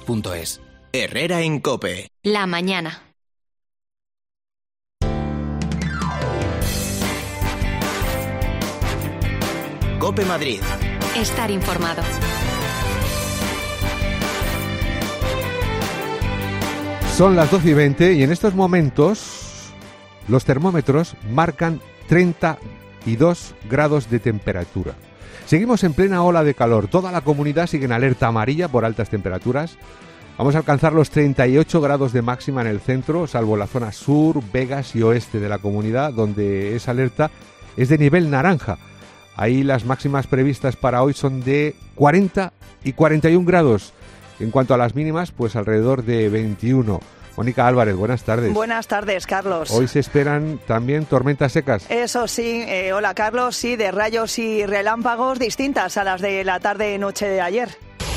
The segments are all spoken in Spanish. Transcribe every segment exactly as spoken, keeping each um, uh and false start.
punto es. Herrera en COPE. La mañana. COPE Madrid. Estar informado. Son las doce y veinte y en estos momentos los termómetros marcan treinta y dos grados de temperatura. Seguimos en plena ola de calor. Toda la comunidad sigue en alerta amarilla por altas temperaturas. Vamos a alcanzar los treinta y ocho grados de máxima en el centro, salvo la zona sur, Vegas y oeste de la comunidad, donde esa alerta es de nivel naranja. Ahí las máximas previstas para hoy son de cuarenta y cuarenta y un grados. En cuanto a las mínimas, pues alrededor de veintiuno. Mónica Álvarez, buenas tardes. Buenas tardes, Carlos. Hoy se esperan también tormentas secas. Eso sí, eh, hola Carlos, sí, de rayos y relámpagos distintas a las de la tarde-noche de ayer.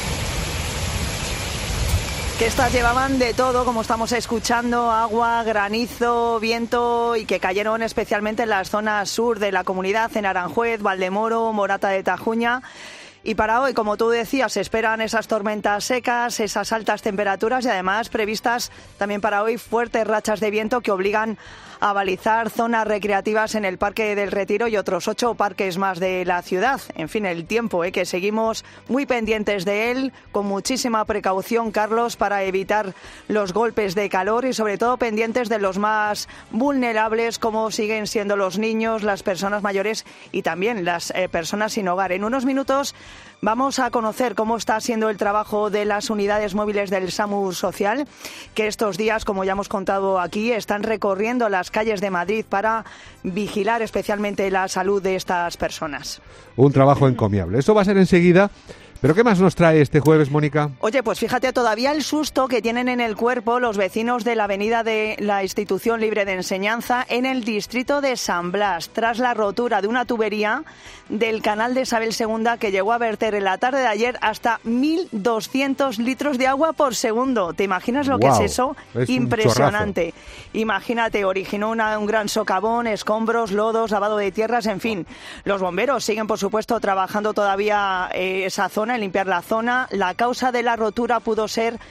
Que estas llevaban de todo, como estamos escuchando, agua, granizo, viento, y que cayeron especialmente en las zonas sur de la comunidad, en Aranjuez, Valdemoro, Morata de Tajuña. Y para hoy, como tú decías, se esperan esas tormentas secas, esas altas temperaturas y además previstas también para hoy fuertes rachas de viento que obligan a balizar zonas recreativas en el Parque del Retiro y otros ocho parques más de la ciudad. En fin, el tiempo, ¿eh? que seguimos muy pendientes de él, con muchísima precaución, Carlos, para evitar los golpes de calor y sobre todo pendientes de los más vulnerables, como siguen siendo los niños, las personas mayores y también las eh, personas sin hogar. En unos minutos vamos a conocer cómo está siendo el trabajo de las unidades móviles del SAMUR Social, que estos días, como ya hemos contado aquí, están recorriendo las calles de Madrid para vigilar especialmente la salud de estas personas. Un trabajo encomiable. Eso va a ser enseguida. ¿Pero qué más nos trae este jueves, Mónica? Oye, pues fíjate todavía el susto que tienen en el cuerpo los vecinos de la avenida de la Institución Libre de Enseñanza en el distrito de San Blas, tras la rotura de una tubería del canal de Isabel segunda que llegó a verter en la tarde de ayer hasta mil doscientos litros de agua por segundo. ¿Te imaginas lo Wow, que es eso? Es Impresionante. Imagínate, originó una, un gran socavón, escombros, lodos, lavado de tierras, en fin. Los bomberos siguen, por supuesto, trabajando todavía eh, esa zona, en limpiar la zona. La causa de la rotura pudo ser,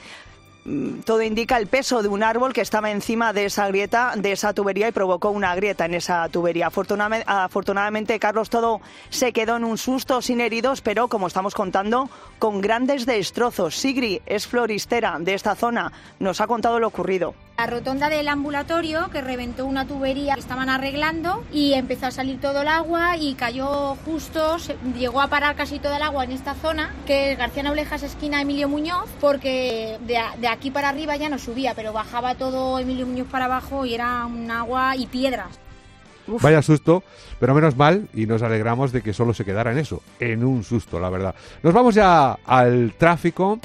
todo indica, el peso de un árbol que estaba encima de esa grieta, de esa tubería, y provocó una grieta en esa tubería. Afortunadamente, afortunadamente, Carlos, todo se quedó en un susto, sin heridos, pero, como estamos contando, con grandes destrozos. Sigri es floristera de esta zona, nos ha contado lo ocurrido. La rotonda del ambulatorio, que reventó una tubería que estaban arreglando y empezó a salir todo el agua y cayó justo, se, llegó a parar casi toda el agua en esta zona, que es García Noblejas, esquina Emilio Muñoz, porque de, de aquí para arriba ya no subía, pero bajaba todo Emilio Muñoz para abajo y era un agua y piedras. Uf. Vaya susto, pero menos mal, y nos alegramos de que solo se quedara en eso, en un susto, la verdad. Nos vamos ya al tráfico.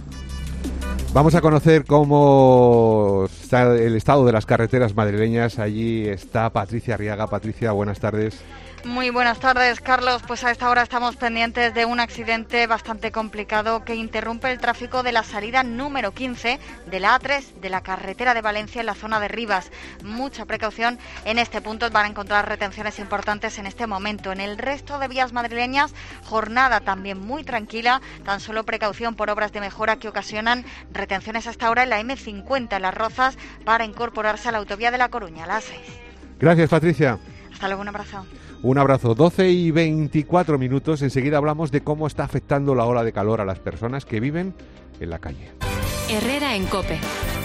Vamos a conocer cómo está el estado de las carreteras madrileñas. Allí está Patricia Arriaga. Patricia, buenas tardes. Muy buenas tardes, Carlos. Pues a esta hora estamos pendientes de un accidente bastante complicado que interrumpe el tráfico de la salida número quince de la A tres de la carretera de Valencia en la zona de Rivas. Mucha precaución en este punto, van a encontrar retenciones importantes en este momento. En el resto de vías madrileñas, jornada también muy tranquila, tan solo precaución por obras de mejora que ocasionan retenciones hasta ahora en la eme cincuenta en Las Rozas para incorporarse a la autovía de La Coruña, a las seis. Gracias, Patricia. Hasta luego, un abrazo. Un abrazo. doce y veinticuatro minutos. Enseguida hablamos de cómo está afectando la ola de calor a las personas que viven en la calle. Herrera en COPE.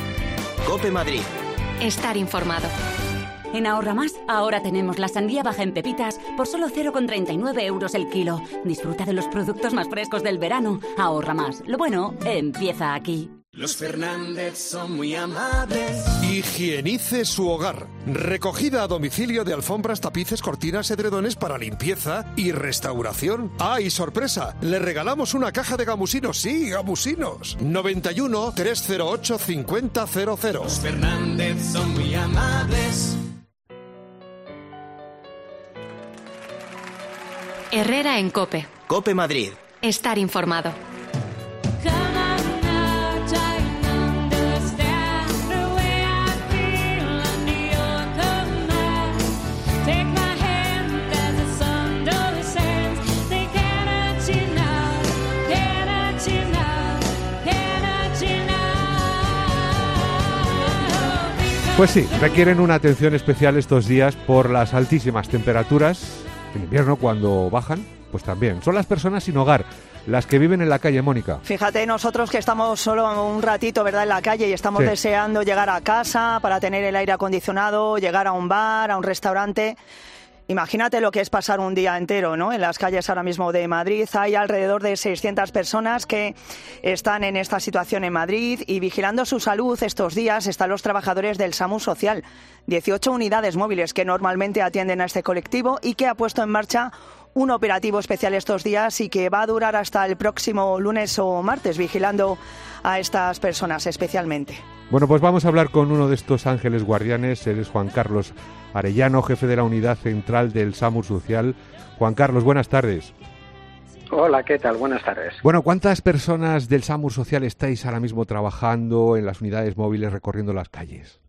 COPE Madrid. Estar informado. En Ahorra Más, ahora tenemos la sandía baja en pepitas por solo cero coma treinta y nueve euros el kilo. Disfruta de los productos más frescos del verano. Ahorra Más. Lo bueno empieza aquí. Los Fernández son muy amables. Higienice su hogar. Recogida a domicilio de alfombras, tapices, cortinas, edredones para limpieza y restauración. ¡Ah, y sorpresa! Le regalamos una caja de gamusinos. Sí, gamusinos. noventa y uno, trescientos ocho, cincuenta cero cero. Los Fernández son muy amables. Herrera en COPE. COPE Madrid. Estar informado. Imagine Pues sí, requieren una atención especial estos días por las altísimas temperaturas. En invierno, cuando bajan, pues también. Son las personas sin hogar, las que viven en la calle, Mónica. Fíjate, nosotros que estamos solo un ratito, ¿verdad?, en la calle y estamos sí. deseando llegar a casa para tener el aire acondicionado, llegar a un bar, a un restaurante. Imagínate lo que es pasar un día entero, ¿no? En las calles ahora mismo de Madrid hay alrededor de seiscientas personas que están en esta situación en Madrid y vigilando su salud estos días están los trabajadores del SAMU Social, dieciocho unidades móviles que normalmente atienden a este colectivo y que ha puesto en marcha un operativo especial estos días y que va a durar hasta el próximo lunes o martes, vigilando a estas personas especialmente. Bueno, pues vamos a hablar con uno de estos ángeles guardianes. Él es Juan Carlos Arellano, jefe de la unidad central del SAMU Social. Juan Carlos, buenas tardes. Hola, ¿qué tal? Buenas tardes. Bueno, ¿cuántas personas del SAMU Social estáis ahora mismo trabajando en las unidades móviles recorriendo las calles?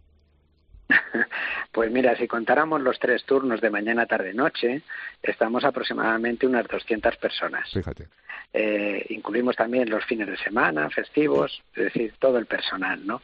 Pues mira, si contáramos los tres turnos de mañana, tarde, noche, estamos aproximadamente unas doscientas personas. Fíjate. Eh, incluimos también los fines de semana, festivos, es decir, todo el personal, ¿no?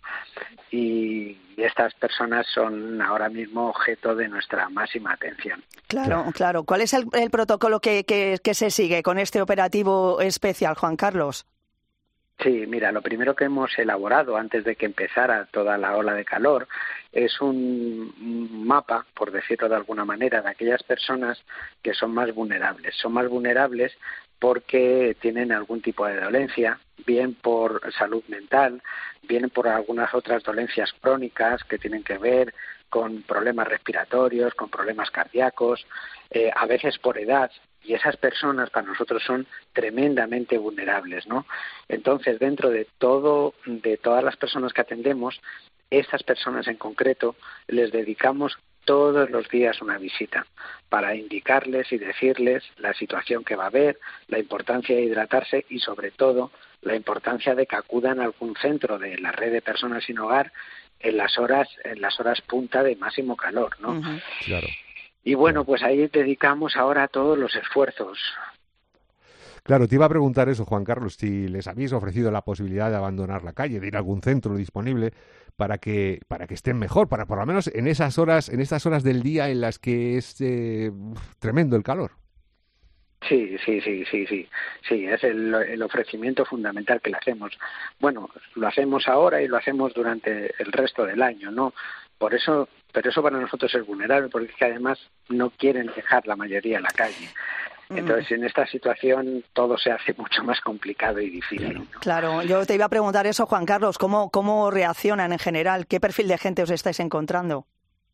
Y estas personas son ahora mismo objeto de nuestra máxima atención. Claro, claro. ¿Cuál es el, el protocolo que, que, que se sigue con este operativo especial, Juan Carlos? Sí, mira, lo primero que hemos elaborado antes de que empezara toda la ola de calor es un mapa, por decirlo de alguna manera, de aquellas personas que son más vulnerables. Son más vulnerables porque tienen algún tipo de dolencia, bien por salud mental, bien por algunas otras dolencias crónicas que tienen que ver con problemas respiratorios, con problemas cardíacos, eh, a veces por edad. Y esas personas para nosotros son tremendamente vulnerables, ¿no? Entonces, dentro de todo, de todas las personas que atendemos, estas personas en concreto les dedicamos todos los días una visita para indicarles y decirles la situación que va a haber, la importancia de hidratarse y, sobre todo, la importancia de que acudan a algún centro de la red de personas sin hogar en las horas, en las horas punta de máximo calor, ¿no? Uh-huh. Claro. Y bueno, pues ahí dedicamos ahora todos los esfuerzos. Claro, te iba a preguntar eso, Juan Carlos, si les habéis ofrecido la posibilidad de abandonar la calle, de ir a algún centro disponible para que para que estén mejor, para por lo menos en esas horas, en estas horas del día en las que es eh, tremendo el calor. Sí, sí, sí, sí, sí, sí, es el, el ofrecimiento fundamental que le hacemos. Bueno, lo hacemos ahora y lo hacemos durante el resto del año, ¿no? Por eso, pero eso para nosotros es vulnerable, porque es que además no quieren dejar la mayoría en la calle. Entonces, en esta situación todo se hace mucho más complicado y difícil, ¿no? Claro, yo te iba a preguntar eso, Juan Carlos, ¿cómo, cómo reaccionan en general? ¿Qué perfil de gente os estáis encontrando?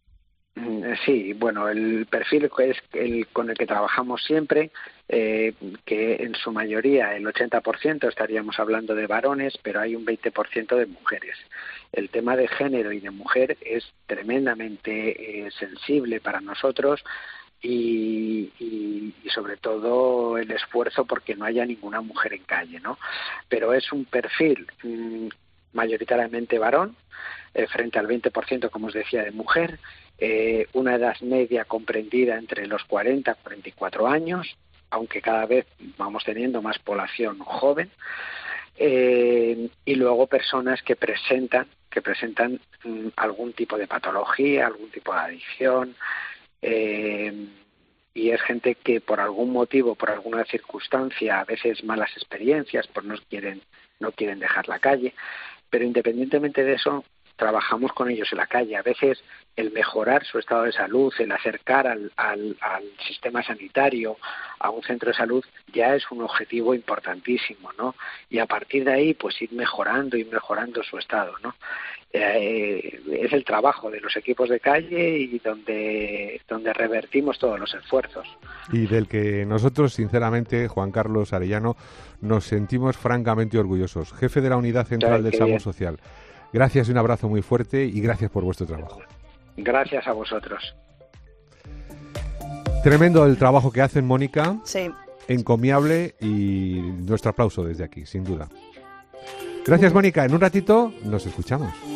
Sí, bueno, el perfil es el con el que trabajamos siempre, eh, que en su mayoría, el ochenta por ciento, estaríamos hablando de varones, pero hay un veinte por ciento de mujeres. El tema de género y de mujer es tremendamente eh, sensible para nosotros y, y, y sobre todo el esfuerzo porque no haya ninguna mujer en calle, ¿no? Pero es un perfil mmm, mayoritariamente varón, eh, frente al veinte por ciento, como os decía, de mujer. Eh, una edad media comprendida entre los cuarenta y cuarenta y cuatro años, aunque cada vez vamos teniendo más población joven, eh, y luego personas que presentan que presentan mm, algún tipo de patología, algún tipo de adicción, eh, y es gente que por algún motivo, por alguna circunstancia, a veces malas experiencias, pues no quieren no quieren dejar la calle, pero independientemente de eso, trabajamos con ellos en la calle. A veces el mejorar su estado de salud, el acercar al, al, al sistema sanitario, a un centro de salud, ya es un objetivo importantísimo, ¿no? Y a partir de ahí, pues ir mejorando, ir mejorando su estado, ¿no? Eh, es el trabajo de los equipos de calle y donde, donde revertimos todos los esfuerzos. Y del que nosotros, sinceramente, Juan Carlos Arellano, nos sentimos francamente orgullosos. Jefe de la Unidad Central del SAMU Social. Gracias y un abrazo muy fuerte y gracias por vuestro trabajo. Gracias a vosotros. Tremendo el trabajo que hacen, Mónica. Sí. Encomiable y nuestro aplauso desde aquí, sin duda. Gracias, Mónica. En un ratito nos escuchamos.